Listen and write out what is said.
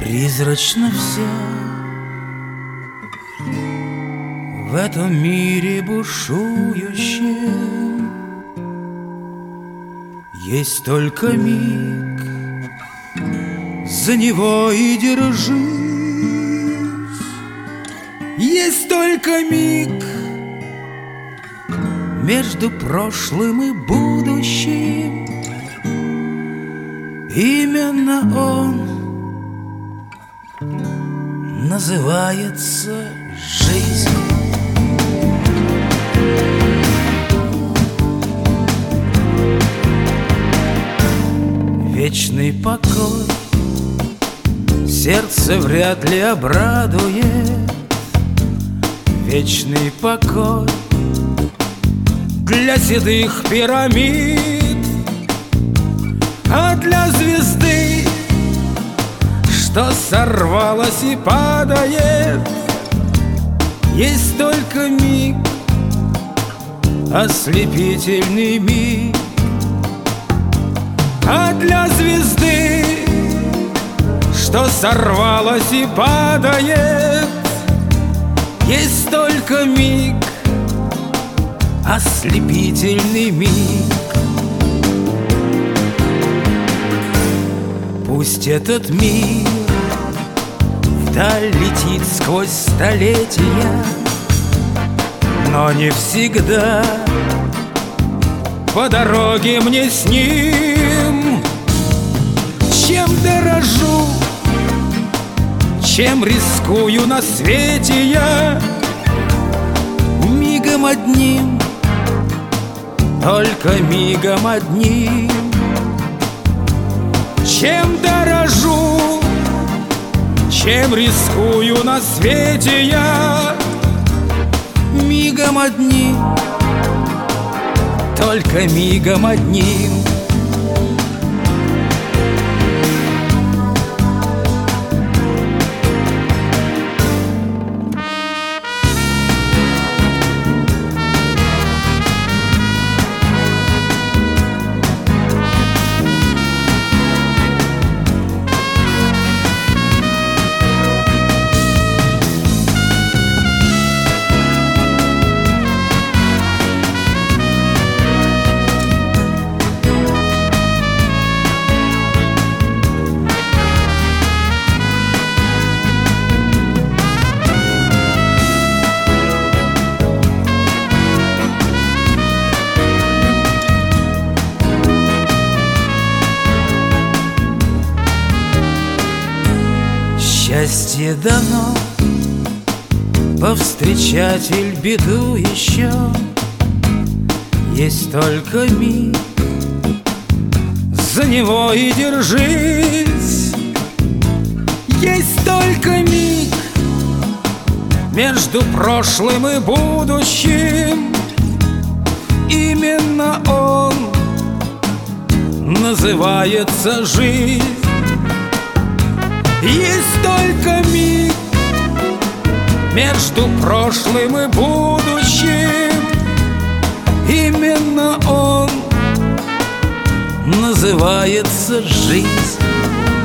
Призрачно все в этом мире бушующем. Есть только миг, за него и держись. Есть только миг между прошлым и будущим. Именно он называется жизнь. Вечный покой сердце вряд ли обрадует. Вечный покой для седых пирамид, а для звезды, что сорвалась и падает, есть только миг, ослепительный миг. А для звезды, что сорвалась и падает, есть только миг, ослепительный миг. Пусть этот мир вдаль летит сквозь столетия, но не всегда по дороге мне с ним. Чем дорожу, чем рискую на свете я, мигом одним, только мигом одним. Чем дорожу, чем рискую на свете я, мигом одним, только мигом одним. Счастье дано повстречать иль беду еще. Есть только миг, за него и держись. Есть только миг между прошлым и будущим. Именно он называется жизнь. Есть только миг между прошлым и будущим. Именно он называется жизнь.